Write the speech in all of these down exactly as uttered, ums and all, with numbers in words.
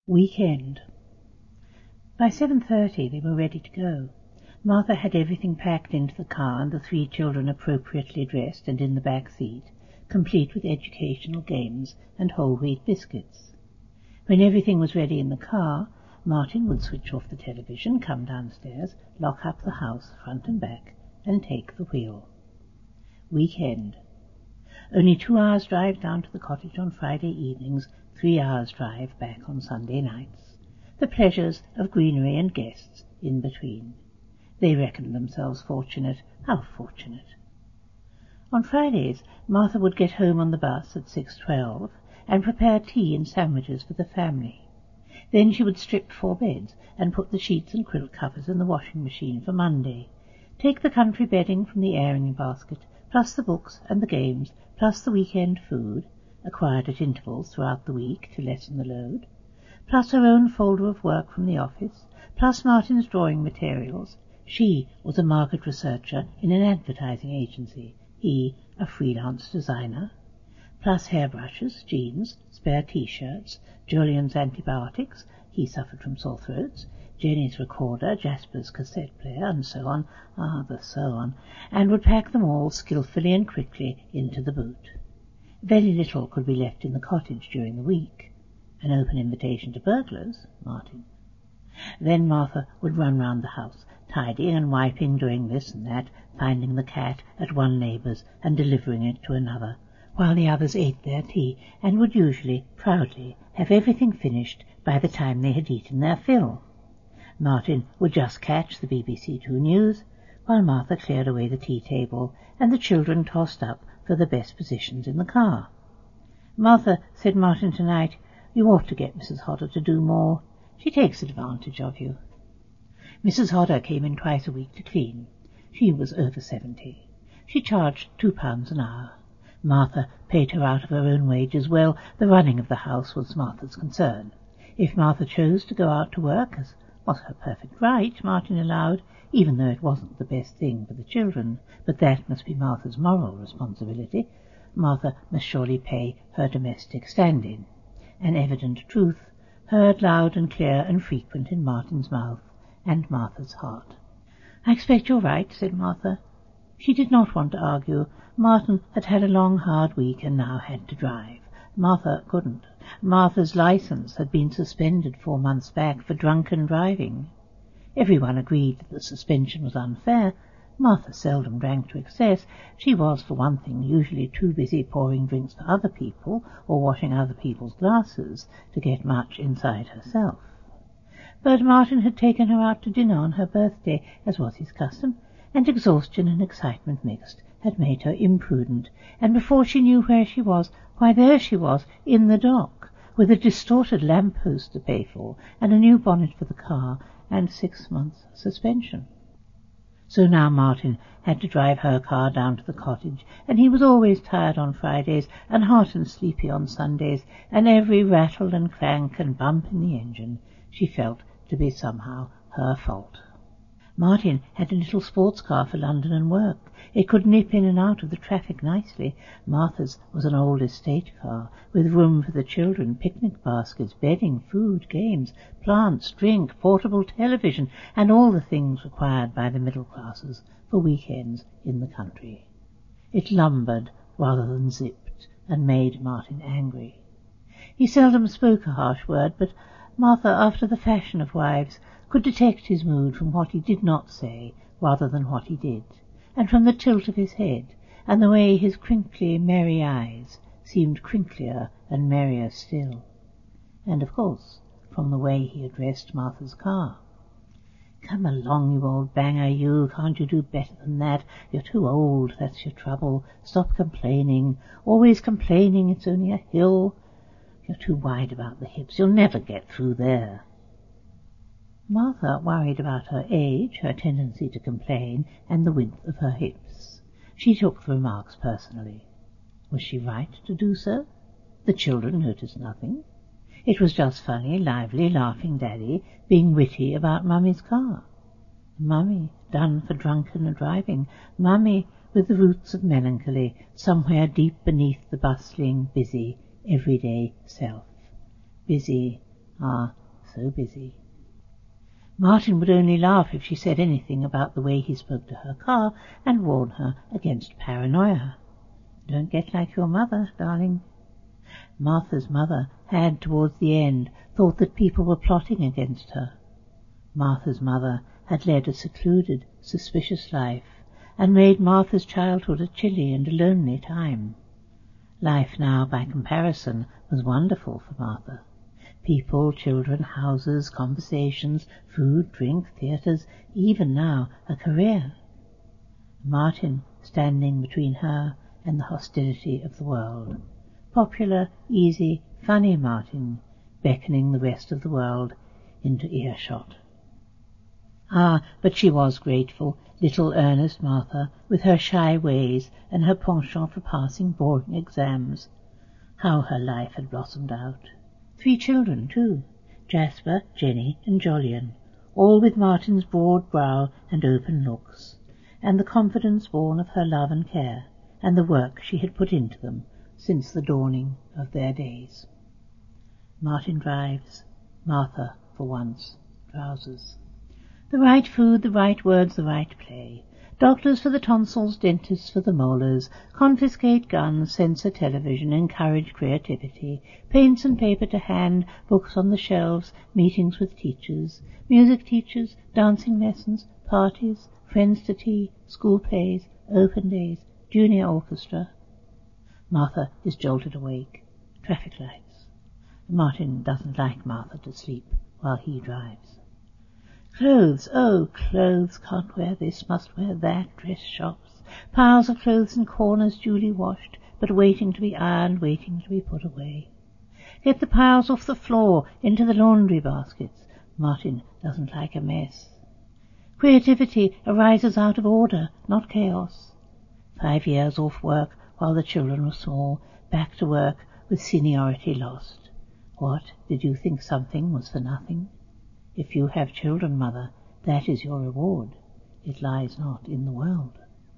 Weekend. By seven thirty they were ready to go. Martha had everything packed into the car and the three children appropriately dressed and in the back seat, complete with educational games and whole wheat biscuits. When everything was ready in the car, Martin would switch off the television, come downstairs, lock up the house front and back, and take the wheel. Weekend. Only two hours' drive down to the cottage on Friday evenings, three hours' drive back on Sunday nights. The pleasures of greenery and guests in between. They reckoned themselves fortunate. How fortunate! On Fridays, Martha would get home on the bus at six twelve and prepare tea and sandwiches for the family. Then she would strip four beds and put the sheets and quilt covers in the washing machine for Monday, take the country bedding from the airing basket, plus the books and the games, plus the weekend food, acquired at intervals throughout the week to lessen the load, plus her own folder of work from the office, plus Martin's drawing materials. She was a market researcher in an advertising agency, he a freelance designer, plus hairbrushes, jeans, spare T-shirts, Julian's antibiotics, he suffered from sore throats, Jenny's recorder, Jasper's cassette player, and so on, ah, the so on, and would pack them all skilfully and quickly into the boot. Very little could be left in the cottage during the week. An open invitation to burglars, Martin. Then Martha would run round the house, tidying and wiping, doing this and that, finding the cat at one neighbour's and delivering it to another, while the others ate their tea, and would usually, proudly, have everything finished by the time they had eaten their fill. Martin would just catch the B B C Two News, while Martha cleared away the tea-table, and the children tossed up for the best positions in the car. "Martha," said Martin tonight, "you ought to get Missus Hodder to do more. She takes advantage of you." Missus Hodder came in twice a week to clean. She was over seventy. She charged two pounds an hour. Martha paid her out of her own wages. Well, the running of the house was Martha's concern. If Martha chose to go out to work, as was her perfect right, Martin allowed, even though it wasn't the best thing for the children, but that must be Martha's moral responsibility, Martha must surely pay her domestic stand-in. An evident truth, heard loud and clear and frequent in Martin's mouth and Martha's heart. "I expect you're right," said Martha. She did not want to argue. Martin had had a long, hard week and now had to drive. Martha couldn't. Martha's licence had been suspended four months back for drunken driving. Everyone agreed that the suspension was unfair. Martha seldom drank to excess. She was, for one thing, usually too busy pouring drinks for other people or washing other people's glasses to get much inside herself. But Martin had taken her out to dinner on her birthday, as was his custom, and exhaustion and excitement mixed had made her imprudent, and before she knew where she was, why, there she was, in the dock, with a distorted lamp-post to pay for, and a new bonnet for the car, and six months' suspension. So now Martin had to drive her car down to the cottage, and he was always tired on Fridays, and hot and sleepy on Sundays, and every rattle and clank and bump in the engine she felt to be somehow her fault. Martin had a little sports car for London and work. It could nip in and out of the traffic nicely. Martha's was an old estate car, with room for the children, picnic baskets, bedding, food, games, plants, drink, portable television, and all the things required by the middle classes for weekends in the country. It lumbered rather than zipped, and made Martin angry. He seldom spoke a harsh word, but Martha, after the fashion of wives, could detect his mood from what he did not say rather than what he did, and from the tilt of his head, and the way his crinkly, merry eyes seemed crinklier and merrier still, and, of course, from the way he addressed Martha's car. "Come along, you old banger, you. Can't you do better than that? You're too old, that's your trouble. Stop complaining. Always complaining. It's only a hill. You're too wide about the hips. You'll never get through there." Martha worried about her age, her tendency to complain, and the width of her hips. She took the remarks personally. Was she right to do so? The children noticed nothing. It was just funny, lively, laughing Daddy being witty about Mummy's car. Mummy done for drunken driving. Mummy with the roots of melancholy somewhere deep beneath the bustling, busy, everyday self. Busy, Ah, so busy. Martin would only laugh if she said anything about the way he spoke to her car and warn her against paranoia. Don't get like your mother, darling. Martha's mother had, towards the end, thought that people were plotting against her. Martha's mother had led a secluded, suspicious life, and made Martha's childhood a chilly and a lonely time. Life now, by comparison, was wonderful for Martha. People, children, houses, conversations, food, drink, theatres, even now a career. Martin standing between her and the hostility of the world. Popular, easy, funny Martin, beckoning the rest of the world into earshot. Ah, but she was grateful, little earnest Martha, with her shy ways and her penchant for passing boring exams. How her life had blossomed out. Three children, too, Jasper, Jenny, and Jolyon, all with Martin's broad brow and open looks, and the confidence born of her love and care, and the work she had put into them since the dawning of their days. Martin drives, Martha, for once, drowses. The right food, the right words, the right play. Doctors for the tonsils, dentists for the molars, confiscate guns, censor television, encourage creativity, paints and paper to hand, books on the shelves, meetings with teachers, music teachers, dancing lessons, parties, friends to tea, school plays, open days, junior orchestra. Martha is jolted awake. Traffic lights. Martin doesn't like Martha to sleep while he drives. Clothes, oh, clothes, can't wear this, must wear that, dress shops, piles of clothes in corners duly washed, but waiting to be ironed, waiting to be put away. Get the piles off the floor, into the laundry baskets. Martin doesn't like a mess. Creativity arises out of order, not chaos. Five years off work while the children were small, back to work with seniority lost. What, did you think something was for nothing? If you have children, mother, that is your reward. It lies not in the world.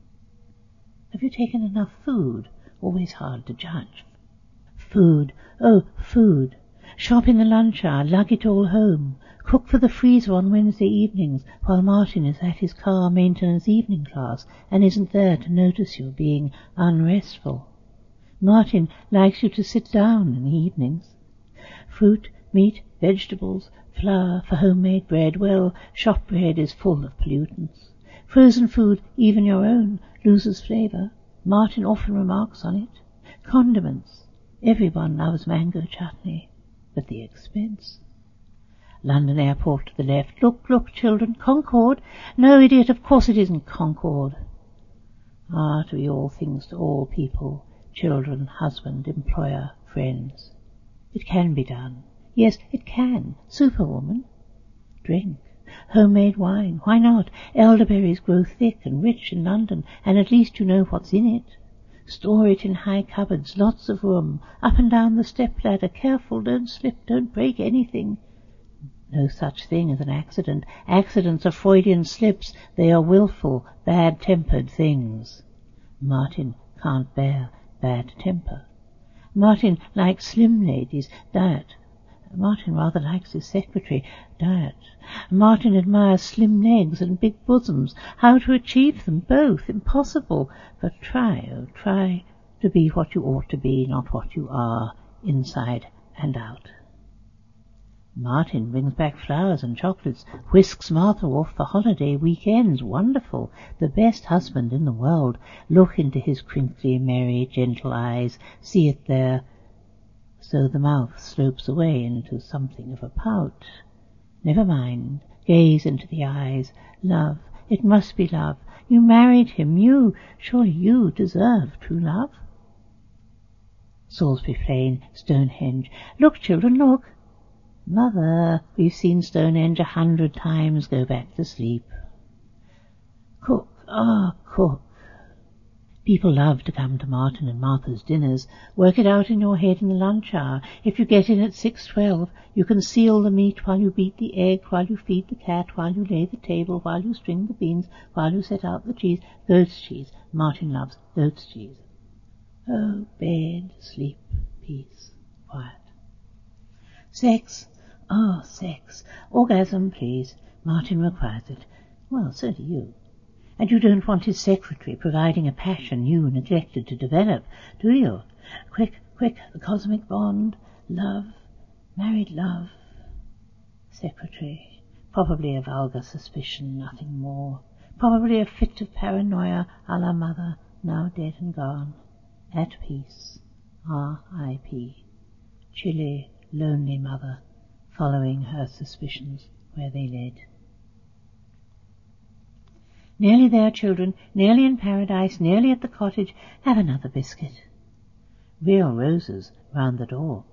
Have you taken enough food? Always hard to judge. Food, oh, food. Shop in the lunch hour, lug it all home. Cook for the freezer on Wednesday evenings while Martin is at his car maintenance evening class and isn't there to notice you being unrestful. Martin likes you to sit down in the evenings. Fruit, meat, vegetables, flour for homemade bread. Well, shop bread is full of pollutants. Frozen food, even your own, loses flavour. Martin often remarks on it. Condiments. Everyone loves mango chutney. But the expense. London Airport to the left. Look, look, children. Concord. No, idiot, of course it isn't Concord. Ah, to be all things to all people. Children, husband, employer, friends. It can be done. Yes, it can. Superwoman. Drink. Homemade wine. Why not? Elderberries grow thick and rich in London, and at least you know what's in it. Store it in high cupboards, lots of room, up and down the step-ladder. Careful, don't slip, don't break anything. No such thing as an accident. Accidents are Freudian slips. They are willful, bad-tempered things. Martin can't bear bad temper. Martin likes slim ladies. Diet. Martin rather likes his secretary. Diet. Martin admires slim legs and big bosoms. How to achieve them both? Impossible. But try, oh, try to be what you ought to be, not what you are, inside and out. Martin brings back flowers and chocolates, whisks Martha off for holiday weekends. Wonderful. The best husband in the world. Look into his crinkly, merry, gentle eyes. See it there. So the mouth slopes away into something of a pout. Never mind. Gaze into the eyes. Love. It must be love. You married him. You. Surely you deserve true love. Salisbury Plain, Stonehenge. Look, children, look. Mother, we've seen Stonehenge a hundred times. Go back to sleep. Cook. Ah, cook. People love to come to Martin and Martha's dinners. Work it out in your head in the lunch hour. If you get in at six twelve, you can seal the meat while you beat the egg, while you feed the cat, while you lay the table, while you string the beans, while you set out the cheese. Goat's cheese. Martin loves goat's cheese. Oh, bed, sleep, peace, quiet. Sex. Oh, sex. Orgasm, please. Martin requires it. Well, so do you. And you don't want his secretary providing a passion you neglected to develop, do you? Quick, quick, the cosmic bond. Love. Married love. Secretary. Probably a vulgar suspicion, nothing more. Probably a fit of paranoia a la mother, now dead and gone. At peace. R I P Chilly, lonely mother, following her suspicions where they led. Nearly there, children, nearly in paradise, nearly at the cottage. Have another biscuit. Real roses round the door.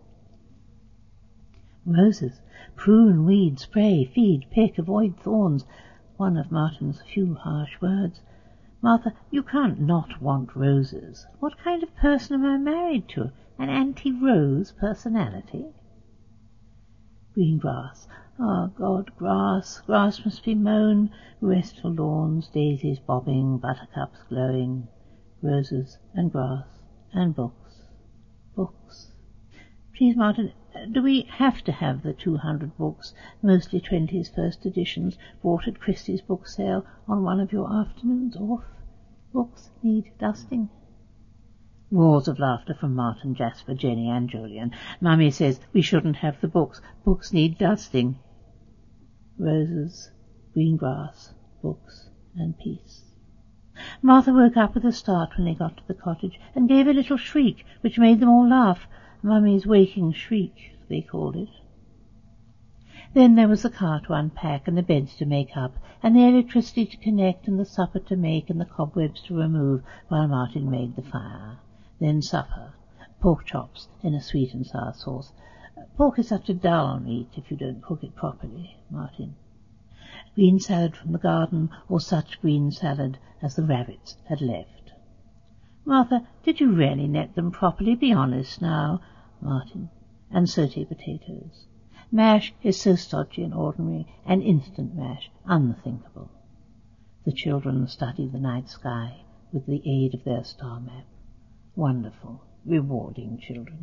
Roses. Prune, weed, spray, feed, pick, avoid thorns. One of Martin's few harsh words. Martha, you can't not want roses. What kind of person am I married to? An anti-rose personality? Green grass. Ah, oh, God, grass. Grass must be mown. Restful lawns, daisies bobbing, buttercups glowing. Roses and grass and books. Books. Please, Martin, do we have to have the two hundred books, mostly twenties first editions, bought at Christie's book sale on one of your afternoons off? Books need dusting. Roars of laughter from Martin, Jasper, Jenny and Julian. Mummy says we shouldn't have the books. Books need dusting. Roses, green grass, books and peace. Martha woke up with a start when they got to the cottage and gave a little shriek which made them all laugh. Mummy's waking shriek, they called it. Then there was the car to unpack and the beds to make up and the electricity to connect and the supper to make and the cobwebs to remove while Martin made the fire. Then supper, pork chops in a sweet and sour sauce. Pork is such a dull meat if you don't cook it properly, Martin. Green salad from the garden, or such green salad as the rabbits had left. Martha, did you really net them properly? Be honest now, Martin. And sauté potatoes. Mash is so stodgy and ordinary, and instant mash unthinkable. The children study the night sky with the aid of their star map. Wonderful, rewarding children.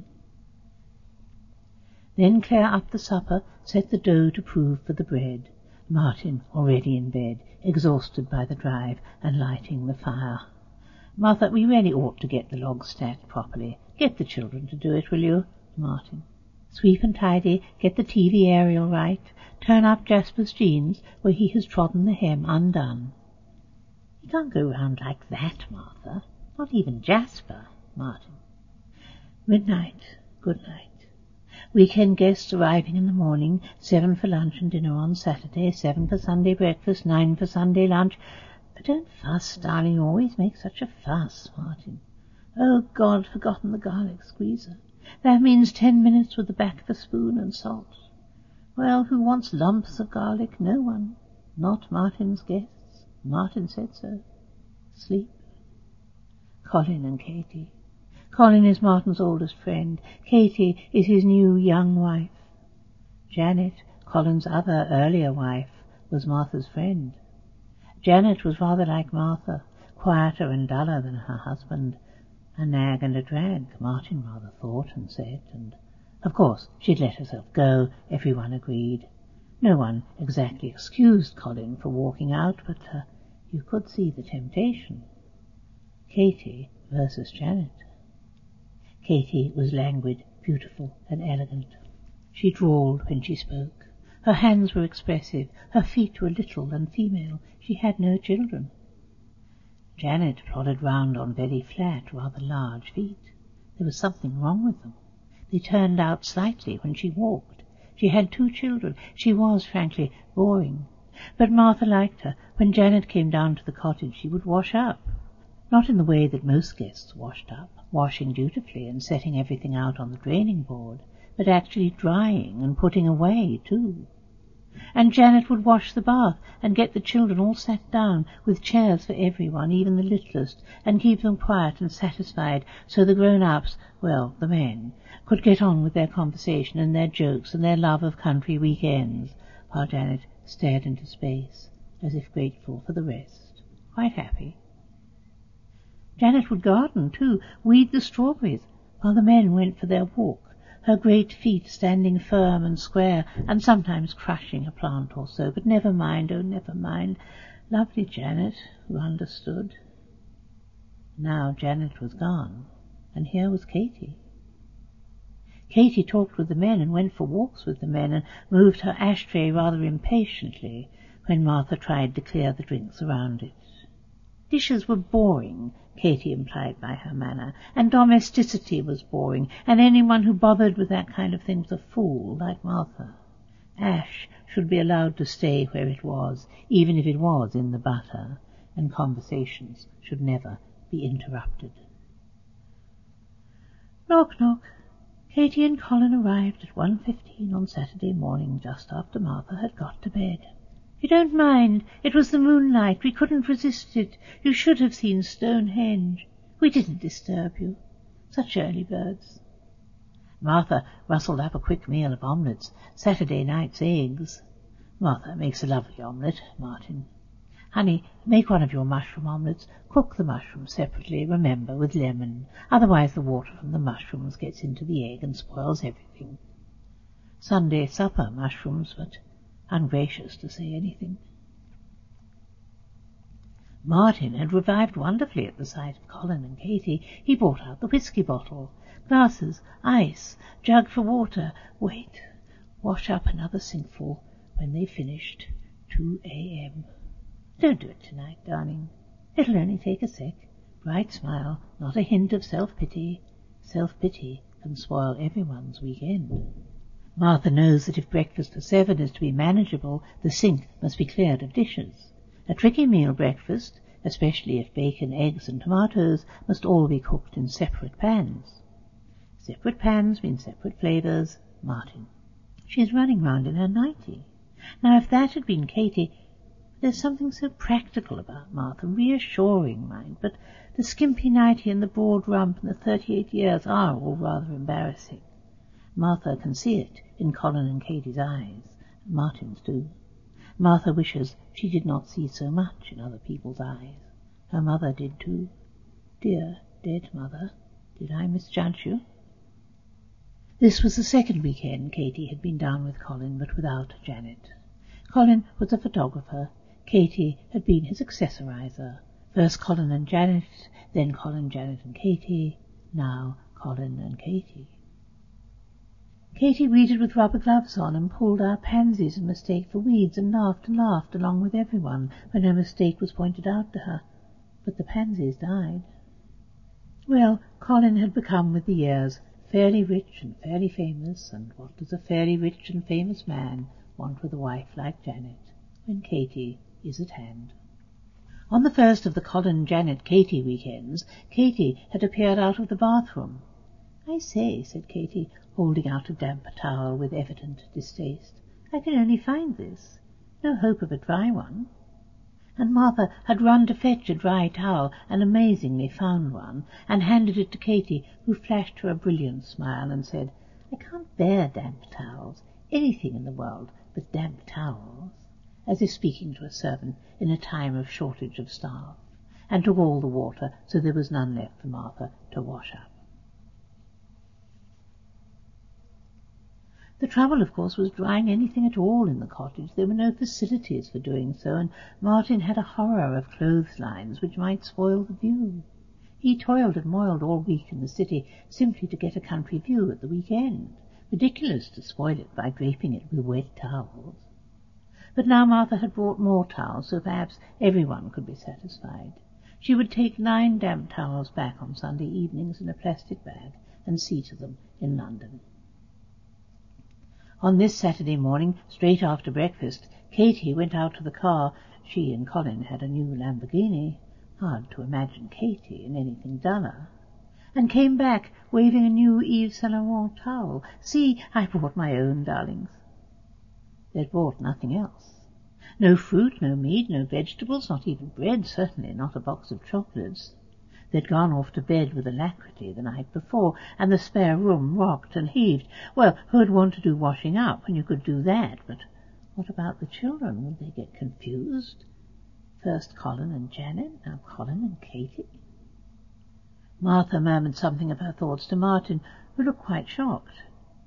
Then Claire upped the supper, set the dough to prove for the bread. Martin, already in bed, exhausted by the drive, and lighting the fire. Martha, we really ought to get the logs stacked properly. Get the children to do it, will you? Martin. Sweep and tidy, get the T V aerial right, turn up Jasper's jeans where he has trodden the hem undone. You can't go round like that, Martha. Not even Jasper, Martin. Midnight. Good night. Weekend guests arriving in the morning, seven for lunch and dinner on Saturday, seven for Sunday breakfast, nine for Sunday lunch. Don't fuss, darling, you always make such a fuss, Martin. Oh, God, forgotten the garlic squeezer. That means ten minutes with the back of a spoon and salt. Well, who wants lumps of garlic? No one. Not Martin's guests. Martin said so. Sleep. Colin and Katie. Colin is Martin's oldest friend. Katie is his new young wife. Janet, Colin's other earlier wife, was Martha's friend. Janet was rather like Martha, quieter and duller than her husband. A nag and a drag, Martin rather thought and said, and of course she'd let herself go, everyone agreed. No one exactly excused Colin for walking out, but uh, you could see the temptation. Katie versus Janet. Katie was languid, beautiful, and elegant. She drawled when she spoke. Her hands were expressive, her feet were little and female. She had no children. Janet plodded round on very flat, rather large feet. There was something wrong with them. They turned out slightly when she walked. She had two children. She was, frankly, boring. But Martha liked her. When Janet came down to the cottage, she would wash up. Not in the way that most guests washed up, washing dutifully and setting everything out on the draining board, but actually drying and putting away, too. And Janet would wash the bath and get the children all sat down, with chairs for everyone, even the littlest, and keep them quiet and satisfied, so the grown-ups, well, the men, could get on with their conversation and their jokes and their love of country weekends, while Janet stared into space, as if grateful for the rest, quite happy. Janet would garden, too, weed the strawberries, while the men went for their walk. her great feet standing firm and square, and sometimes crushing a plant or so. But never mind, oh, never mind. Lovely Janet, who understood. Now Janet was gone, and here was Katy. Katy talked with the men and went for walks with the men and moved her ashtray rather impatiently when Martha tried to clear the drinks around it. Dishes were boring, Katy implied by her manner, and domesticity was boring, and anyone who bothered with that kind of thing was a fool, like Martha. Ash should be allowed to stay where it was, even if it was in the butter, and conversations should never be interrupted. Knock, knock. Katy and Colin arrived at one fifteen on Saturday morning, just after Martha had got to bed. You don't mind. It was the moonlight. We couldn't resist it. You should have seen Stonehenge. We didn't disturb you. Such early birds. Martha rustled up a quick meal of omelettes, Saturday night's eggs. Martha makes a lovely omelette, Martin. Honey, make one of your mushroom omelettes. Cook the mushrooms separately, remember, with lemon. Otherwise the water from the mushrooms gets into the egg and spoils everything. Sunday supper mushrooms, but ungracious to say anything. Martin had revived wonderfully at the sight of Colin and Katy. He brought out the whisky bottle, glasses, ice, jug for water. Wait, wash up another sinkful when they finished. two a.m. Don't do it tonight, darling. It'll only take a sec. Bright smile, not a hint of self-pity. Self-pity can spoil everyone's weekend. Martha knows that if breakfast for seven is to be manageable, the sink must be cleared of dishes. A tricky meal breakfast, especially if bacon, eggs and tomatoes, must all be cooked in separate pans. Separate pans mean separate flavours. Martin. She is running round in her nightie. Now, if that had been Katy, there's something so practical about Martha, reassuring, mind, but the skimpy nightie and the broad rump and the thirty-eight years are all rather embarrassing. Martha can see it in Colin and Katy's eyes, Martin's too. Martha wishes she did not see so much in other people's eyes. Her mother did too. Dear, dead mother, did I misjudge you? This was the second weekend Katy had been down with Colin, but without Janet. Colin was a photographer. Katy had been his accessorizer. First Colin and Janet, then Colin, Janet and Katy, now Colin and Katy. Katy weeded with rubber gloves on and pulled our pansies in mistake for weeds and laughed and laughed along with everyone when her mistake was pointed out to her. But the pansies died. Well, Colin had become with the years fairly rich and fairly famous, and what does a fairly rich and famous man want with a wife like Janet when Katy is at hand? On the first of the Colin, Janet, Katy weekends, Katy had appeared out of the bathroom. I say, said Katy, holding out a damp towel with evident distaste, I can only find this. No hope of a dry one. And Martha had run to fetch a dry towel, and amazingly found one, and handed it to Katy, who flashed her a brilliant smile and said, I can't bear damp towels, anything in the world but damp towels, as if speaking to a servant in a time of shortage of staff, and took all the water, so there was none left for Martha to wash up. The trouble, of course, was drying anything at all in the cottage. There were no facilities for doing so, and Martin had a horror of clotheslines which might spoil the view. He toiled and moiled all week in the city simply to get a country view at the weekend. Ridiculous to spoil it by draping it with wet towels. But now Martha had brought more towels, so perhaps everyone could be satisfied. She would take nine damp towels back on Sunday evenings in a plastic bag and see to them in London. On this Saturday morning, straight after breakfast, Katy went out to the car. She and Colin had a new Lamborghini. Hard to imagine Katy in anything duller. And came back, waving a new Yves Saint Laurent towel. See, I brought my own, darlings. They'd bought nothing else. No fruit, no meat, no vegetables, not even bread, certainly not a box of chocolates. They'd gone off to bed with alacrity the night before, and the spare room rocked and heaved. Well, who'd want to do washing up when you could do that? But what about the children? Would they get confused? First Colin and Janet, now Colin and Katy. Martha murmured something of her thoughts to Martin, who looked quite shocked.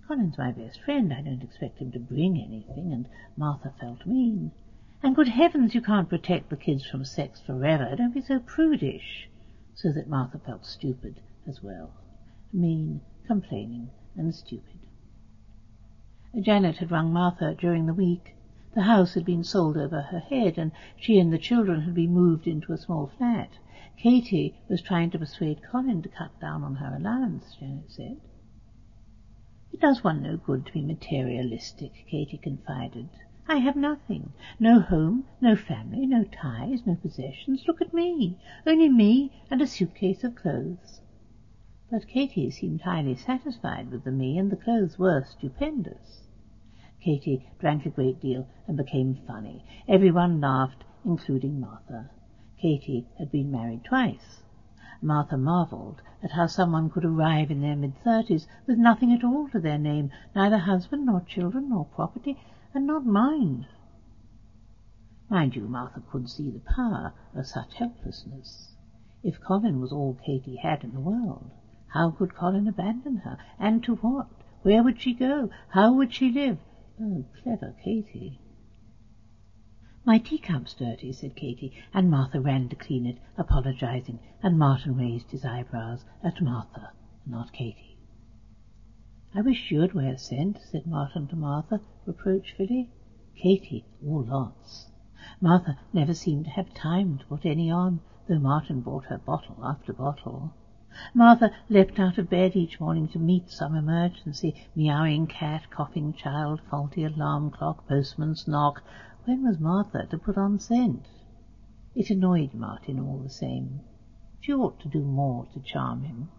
Colin's my best friend. I don't expect him to bring anything, and Martha felt mean. And good heavens, you can't protect the kids from sex forever. Don't be so prudish. So that Martha felt stupid as well. Mean, complaining, and stupid. Janet had rung Martha during the week. The house had been sold over her head, and she and the children had been moved into a small flat. Katie was trying to persuade Colin to cut down on her allowance, Janet said. It does one no good to be materialistic, Katie confided. I have nothing. No home, no family, no ties, no possessions. Look at me. Only me and a suitcase of clothes. But Katie seemed highly satisfied with the me, and the clothes were stupendous. Katie drank a great deal and became funny. Everyone laughed, including Martha. Katie had been married twice. Martha marvelled at how someone could arrive in their mid-thirties with nothing at all to their name, neither husband nor children nor property, and not mind. Mind you, Martha could see the power of such helplessness. If Colin was all Katie had in the world, how could Colin abandon her? And to what? Where would she go? How would she live? Oh, clever Katie. My teacup's dirty, said Katie, and Martha ran to clean it, apologizing, and Martin raised his eyebrows at Martha, not Katie. I wish you'd wear scent, said Martin to Martha, reproachfully. Katie, all lots. Martha never seemed to have time to put any on, though Martin bought her bottle after bottle. Martha leapt out of bed each morning to meet some emergency, meowing cat, coughing child, faulty alarm clock, postman's knock. When was Martha to put on scent? It annoyed Martin all the same. She ought to do more to charm him.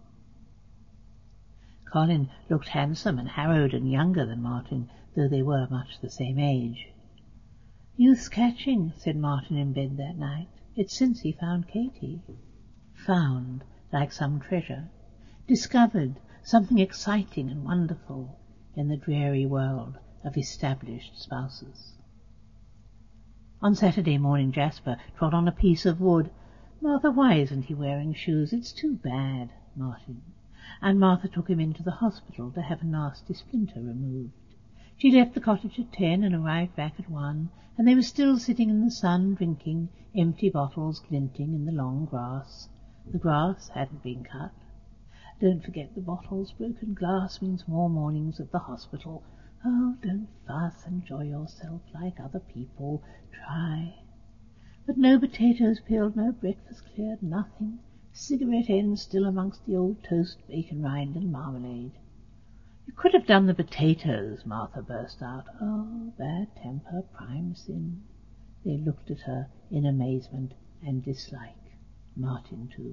Colin looked handsome and harrowed and younger than Martin, though they were much the same age. Youth's catching, said Martin in bed that night. It's since he found Katie. Found, like some treasure. Discovered something exciting and wonderful in the dreary world of established spouses. On Saturday morning Jasper trod on a piece of wood. Martha, why isn't he wearing shoes? It's too bad, Martin. And Martha took him into the hospital to have a nasty splinter removed. She left the cottage at ten and arrived back at one, and they were still sitting in the sun drinking, empty bottles glinting in the long grass. The grass hadn't been cut. Don't forget the bottles. Broken glass means more mornings at the hospital. Oh, don't fuss. Enjoy yourself like other people. Try. But no potatoes peeled, no breakfast cleared, nothing. Cigarette ends still amongst the old toast, bacon rind, and marmalade. You could have done the potatoes, Martha burst out. Oh, bad temper, prime sin. They looked at her in amazement and dislike. Martin, too.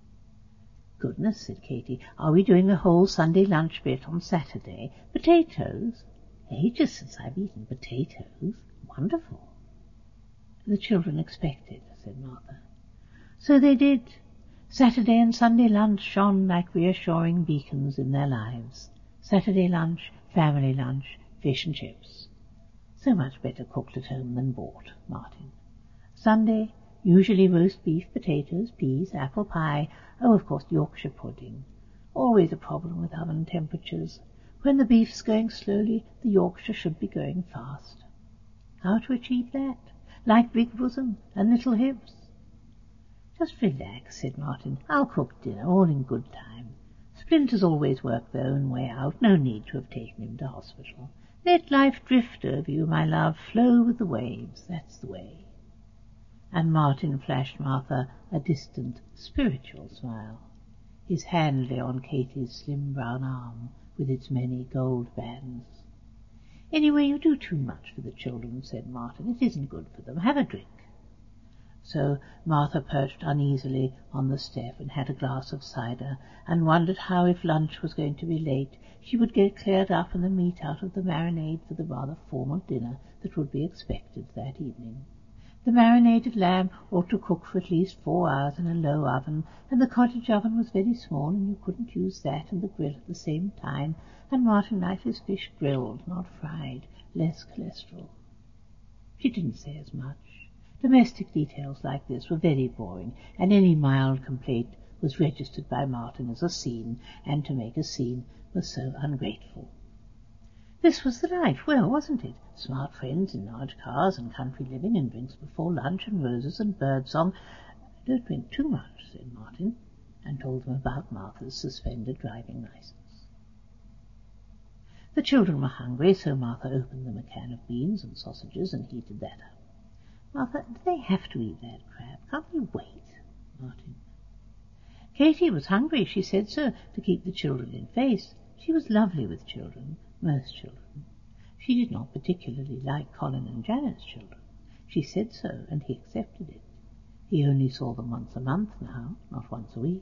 Goodness, said Katie, are we doing the whole Sunday lunch bit on Saturday? Potatoes? Ages since I've eaten potatoes. Wonderful. The children expected, said Martha. So they did. Saturday and Sunday lunch shone like reassuring beacons in their lives. Saturday lunch, family lunch, fish and chips. So much better cooked at home than bought, Martin. Sunday, usually roast beef, potatoes, peas, apple pie, oh, of course, Yorkshire pudding. Always a problem with oven temperatures. When the beef's going slowly, the Yorkshire should be going fast. How to achieve that? Like big bosom and little hips? Just relax, said Martin. I'll cook dinner, all in good time. Splinters always work their own way out. No need to have taken him to hospital. Let life drift over you, my love. Flow with the waves. That's the way. And Martin flashed Martha a distant, spiritual smile. His hand lay on Katie's slim brown arm with its many gold bands. Anyway, you do too much for the children, said Martin. It isn't good for them. Have a drink. So Martha perched uneasily on the step and had a glass of cider, and wondered how, if lunch was going to be late, she would get cleared up and the meat out of the marinade for the rather formal dinner that would be expected that evening. The marinated lamb ought to cook for at least four hours in a low oven, and the cottage oven was very small, and you couldn't use that and the grill at the same time, and Martin liked his fish grilled, not fried, less cholesterol. She didn't say as much. Domestic details like this were very boring, and any mild complaint was registered by Martin as a scene, and to make a scene was so ungrateful. This was the life, well, wasn't it? Smart friends in large cars and country living and drinks before lunch and roses and birdsong. Don't drink too much, said Martin, and told them about Martha's suspended driving licence. The children were hungry, so Martha opened them a can of beans and sausages and heated that up. Martha, do they have to eat that crab? Can't they wait? Martin. Katie was hungry, she said so, to keep the children in face. She was lovely with children, most children. She did not particularly like Colin and Janet's children. She said so, and he accepted it. He only saw them once a month now, not once a week.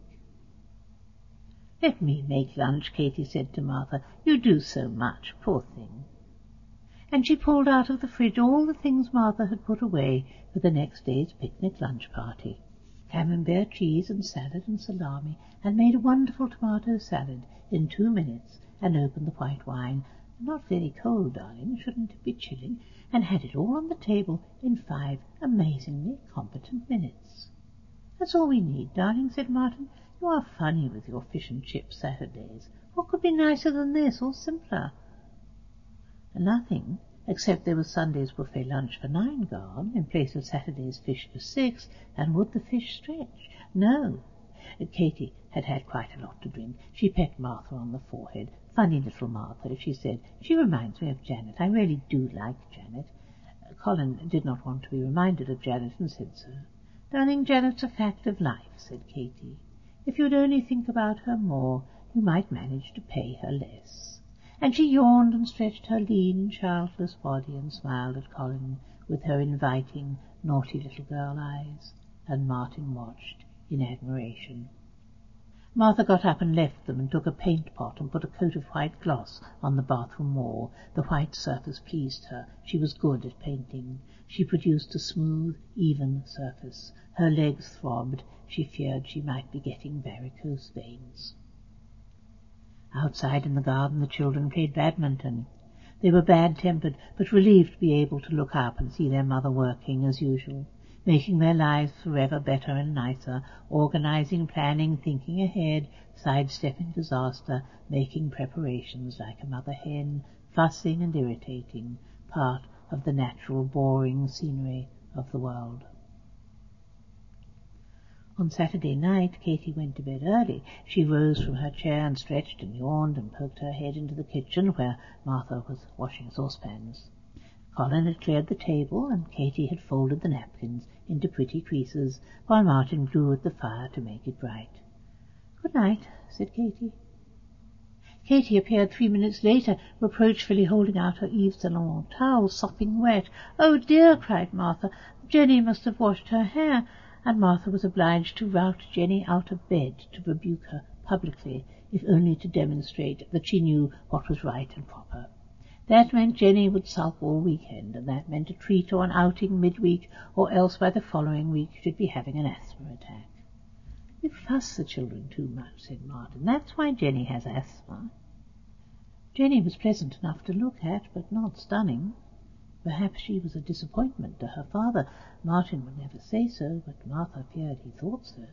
Let me make lunch, Katie said to Martha. You do so much, poor thing. And she pulled out of the fridge all the things Martha had put away for the next day's picnic lunch party. Camembert cheese and salad and salami, and made a wonderful tomato salad in two minutes, and opened the white wine, not very cold, darling, shouldn't it be chilling, and had it all on the table in five amazingly competent minutes. That's all we need, darling, said Martin. You are funny with your fish and chip Saturdays. What could be nicer than this, or simpler? Nothing, except there was Sunday's buffet lunch for nine gone, in place of Saturday's fish for six, and would the fish stretch? No. Katie had had quite a lot to drink. She pecked Martha on the forehead. Funny little Martha, she said. She reminds me of Janet. I really do like Janet. Colin did not want to be reminded of Janet, and said so. Darling, Janet's a fact of life, said Katie. If you'd only think about her more, you might manage to pay her less. And she yawned and stretched her lean, childless body and smiled at Colin with her inviting, naughty little girl eyes, and Martin watched in admiration. Martha got up and left them and took a paint pot and put a coat of white gloss on the bathroom wall. The white surface pleased her. She was good at painting. She produced a smooth, even surface. Her legs throbbed. She feared she might be getting varicose veins. Outside in the garden the children played badminton. They were bad-tempered, but relieved to be able to look up and see their mother working as usual, making their lives forever better and nicer, organizing, planning, thinking ahead, sidestepping disaster, making preparations like a mother hen, fussing and irritating, part of the natural boring scenery of the world. On Saturday night Katie went to bed early. She rose from her chair and stretched and yawned and poked her head into the kitchen where Martha was washing saucepans. Colin had cleared the table, and Katie had folded the napkins into pretty creases, while Martin blew at the fire to make it bright. "Good night," said Katie. Katie appeared three minutes later, reproachfully holding out her Yves Saint Laurent towel, sopping wet. "Oh, dear," cried Martha, "Jenny must have washed her hair," and Martha was obliged to rout Jenny out of bed to rebuke her publicly, if only to demonstrate that she knew what was right and proper. That meant Jenny would sulk all weekend, and that meant a treat or an outing midweek, or else by the following week she'd be having an asthma attack. "You fuss the children too much," said Martin. "That's why Jenny has asthma." Jenny was pleasant enough to look at, but not stunning. Perhaps she was a disappointment to her father. Martin would never say so, but Martha feared he thought so.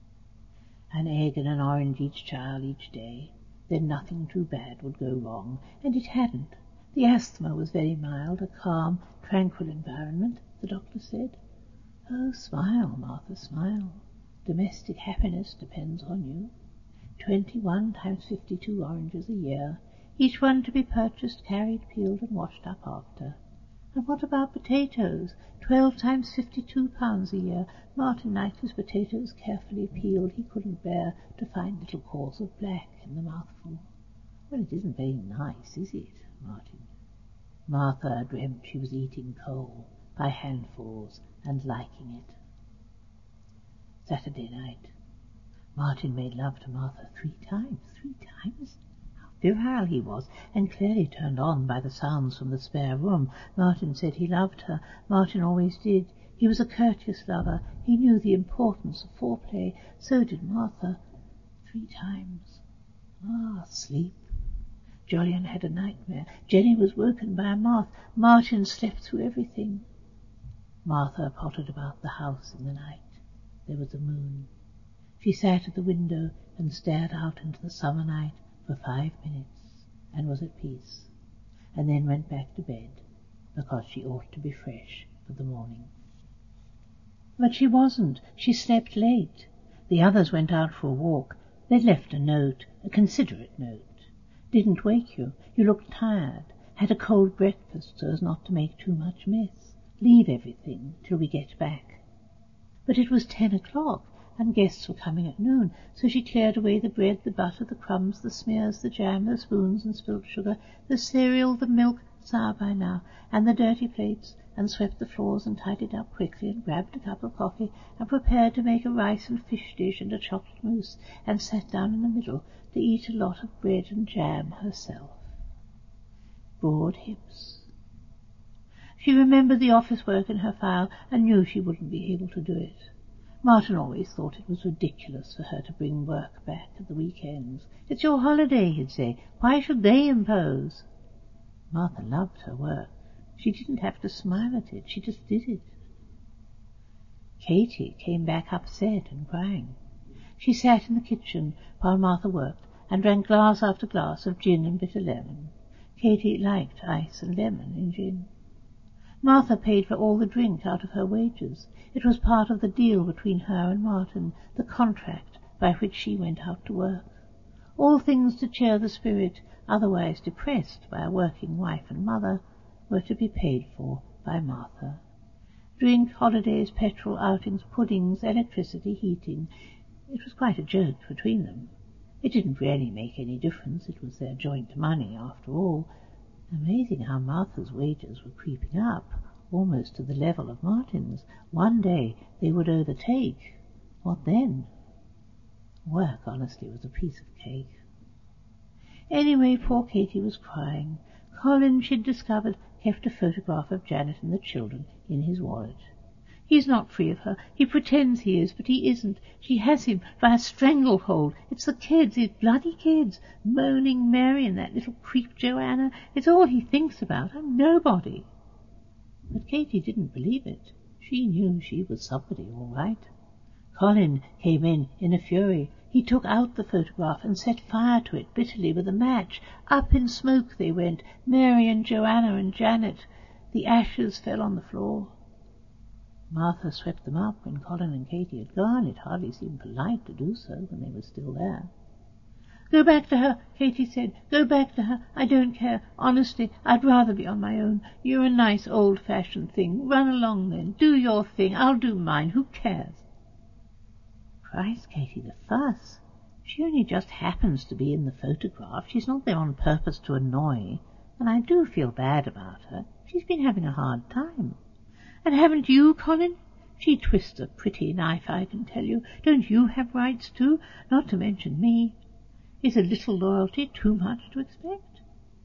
An egg and an orange each child each day, then nothing too bad would go wrong, and it hadn't. The asthma was very mild, a calm, tranquil environment, the doctor said. "Oh, smile, Martha, smile. Domestic happiness depends on you. Twenty-one times fifty-two oranges a year, each one to be purchased, carried, peeled, and washed up after. And what about potatoes? Twelve times fifty-two pounds a year. Martin liked his potatoes carefully peeled. He couldn't bear to find little cores of black in the mouthful. Well, it isn't very nice, is it, Martin?" Martha dreamt she was eating coal by handfuls and liking it. Saturday night. Martin made love to Martha three times. Three times? How virile he was, and clearly turned on by the sounds from the spare room. Martin said he loved her. Martin always did. He was a courteous lover. He knew the importance of foreplay. So did Martha. Three times. Ah, sleep. Jolyon had a nightmare. Jenny was woken by a moth. Martin slept through everything. Martha pottered about the house in the night. There was a moon. She sat at the window and stared out into the summer night for five minutes, and was at peace. and then went back to bed, because she ought to be fresh for the morning. But she wasn't. She slept late. The others went out for a walk. They'd left a note, a considerate note. Didn't wake you. You looked tired. Had a cold breakfast so as not to make too much mess. Leave everything till we get back. But it was ten o'clock, and guests were coming at noon, so she cleared away the bread, the butter, the crumbs, the smears, the jam, the spoons and spilt sugar, the cereal, the milk, sour by now, and the dirty plates, and swept the floors and tidied up quickly, and grabbed a cup of coffee, and prepared to make a rice and fish dish and a chocolate mousse, and sat down in the middle to eat a lot of bread and jam herself. Broad hips. She remembered the office work in her file, and knew she wouldn't be able to do it. Martin always thought it was ridiculous for her to bring work back at the weekends. "It's your holiday," he'd say. "Why should they impose?" Martha loved her work. She didn't have to smile at it. She just did it. Katie came back upset and crying. She sat in the kitchen while Martha worked and drank glass after glass of gin and bitter lemon. Katie liked ice and lemon in gin. Martha paid for all the drink out of her wages. It was part of the deal between her and Martin, the contract by which she went out to work. All things to cheer the spirit, otherwise depressed by a working wife and mother, were to be paid for by Martha. Drink, holidays, petrol, outings, puddings, electricity, heating. It was quite a joke between them. It didn't really make any difference. It was their joint money, after all. Amazing how Martha's wages were creeping up, almost to the level of Martin's. One day they would overtake. What then? Work, honestly, was a piece of cake. Anyway, poor Katie was crying. Colin, she'd discovered, kept a photograph of Janet and the children in his wallet. He's not free of her. He pretends he is, but he isn't. She has him by a stranglehold. It's the kids, these bloody kids, moaning Mary and that little creep Joanna. It's all he thinks about. I'm nobody. But Katie didn't believe it. She knew she was somebody, all right. Colin came in in a fury. He took out the photograph and set fire to it bitterly with a match. Up in smoke they went, Mary and Joanna and Janet. The ashes fell on the floor. Martha swept them up when Colin and Katie had gone. It hardly seemed polite to do so when they were still there. "Go back to her," Katie said. "Go back to her. I don't care. Honestly, I'd rather be on my own. You're a nice old-fashioned thing. Run along then. Do your thing. I'll do mine. Who cares?" Christ, Katie, the fuss. She only just happens to be in the photograph. She's not there on purpose to annoy. And I do feel bad about her. She's been having a hard time. And haven't you, Colin? She twists a pretty knife, I can tell you. Don't you have rights too? Not to mention me. Is a little loyalty too much to expect?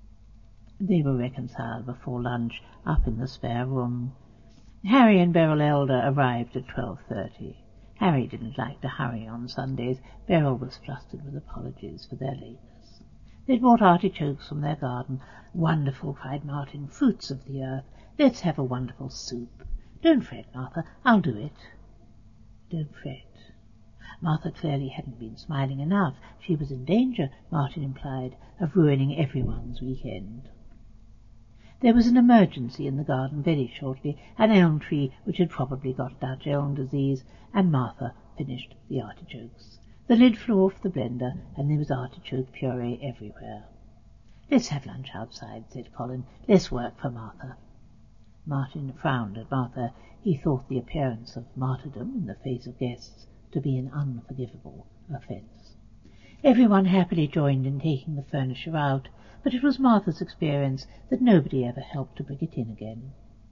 They were reconciled before lunch, up in the spare room. Harry and Beryl Elder arrived at twelve thirty. Harry didn't like to hurry on Sundays. Beryl was flustered with apologies for their lateness. They'd brought artichokes from their garden. "Wonderful," cried Martin, "fruits of the earth. Let's have a wonderful soup. Don't fret, Martha. I'll do it." Don't fret. Martha clearly hadn't been smiling enough. She was in danger, Martin implied, of ruining everyone's weekend. There was an emergency in the garden very shortly, an elm tree which had probably got Dutch elm disease, and Martha finished the artichokes. The lid flew off the blender, and there was artichoke puree everywhere. "Let's have lunch outside," said Colin. "Less work for Martha." Martin frowned at Martha. He thought the appearance of martyrdom in the face of guests to be an unforgivable offence. Everyone happily joined in taking the furniture out, but it was Martha's experience that nobody ever helped to bring it in again.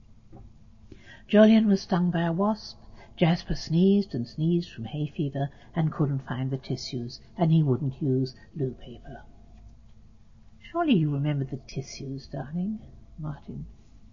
Jolyon was stung by a wasp. Jasper sneezed and sneezed from hay fever and couldn't find the tissues, and he wouldn't use loo paper. "Surely you remember the tissues, darling?" Martin.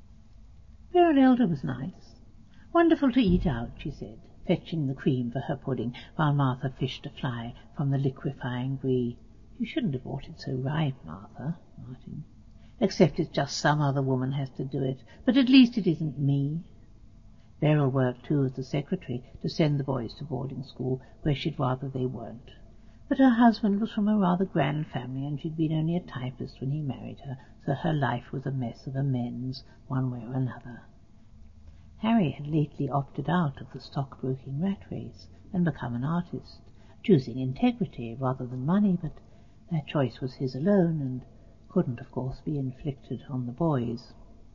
Beryl Elder was nice. "Wonderful to eat out," she said, fetching the cream for her pudding, while Martha fished a fly from the liquefying brie. "You shouldn't have bought it so ripe, Martha." Martin. "Except it's just some other woman has to do it. But at least it isn't me." Beryl worked, too, as the secretary to send the boys to boarding school, where she'd rather they weren't. But her husband was from a rather grand family, and she'd been only a typist when he married her, so her life was a mess of amends, one way or another. Harry had lately opted out of the stockbroking rat race and become an artist, choosing integrity rather than money, but that choice was his alone, and couldn't, of course, be inflicted on the boys.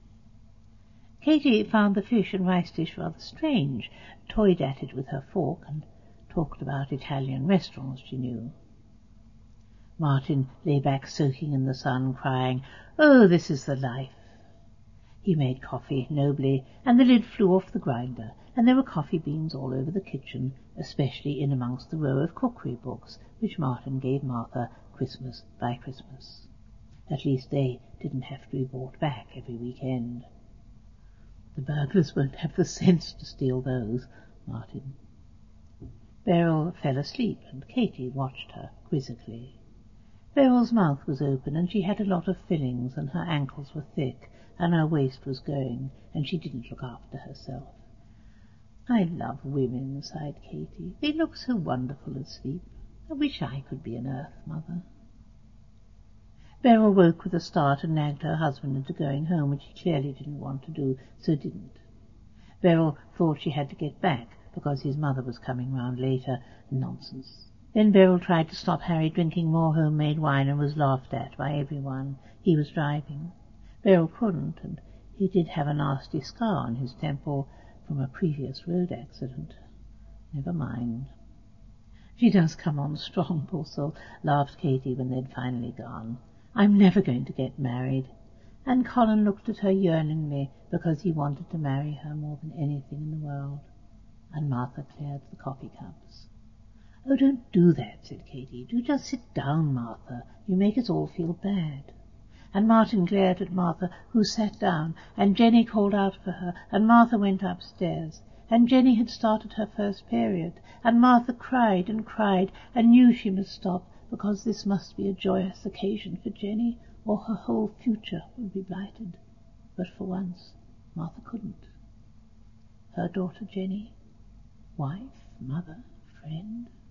Katy found the fish and rice dish rather strange, toyed at it with her fork, and talked about Italian restaurants she knew. Martin lay back soaking in the sun, crying, "Oh, this is the life!" He made coffee nobly, and the lid flew off the grinder, and there were coffee beans all over the kitchen, especially in amongst the row of cookery books which Martin gave Martha Christmas by Christmas. At least they didn't have to be bought back every weekend. "The burglars won't have the sense to steal those," Martin. Beryl fell asleep, and Katy watched her quizzically. Beryl's mouth was open, and she had a lot of fillings, and her ankles were thick, and her waist was going, and she didn't look after herself. "I love women," sighed Katy. "They look so wonderful asleep. I wish I could be an Earth Mother." Beryl woke with a start and nagged her husband into going home, which he clearly didn't want to do, so didn't. Beryl thought she had to get back because his mother was coming round later. Nonsense. Then Beryl tried to stop Harry drinking more homemade wine and was laughed at by everyone. He was driving. Beryl couldn't, and he did have a nasty scar on his temple from a previous road accident. Never mind. "She does come on strong, poor soul," laughed Katy when they'd finally gone. "I'm never going to get married." And Colin looked at her yearningly because he wanted to marry her more than anything in the world. And Martha cleared the coffee cups. "Oh, don't do that," said Katy. "Do just sit down, Martha. You make us all feel bad." And Martin glared at Martha, who sat down, and Jenny called out for her, and Martha went upstairs. And Jenny had started her first period, and Martha cried and cried and knew she must stop, because this must be a joyous occasion for Jenny, or her whole future would be blighted. But for once Martha couldn't. Her daughter Jenny, wife, mother, friend,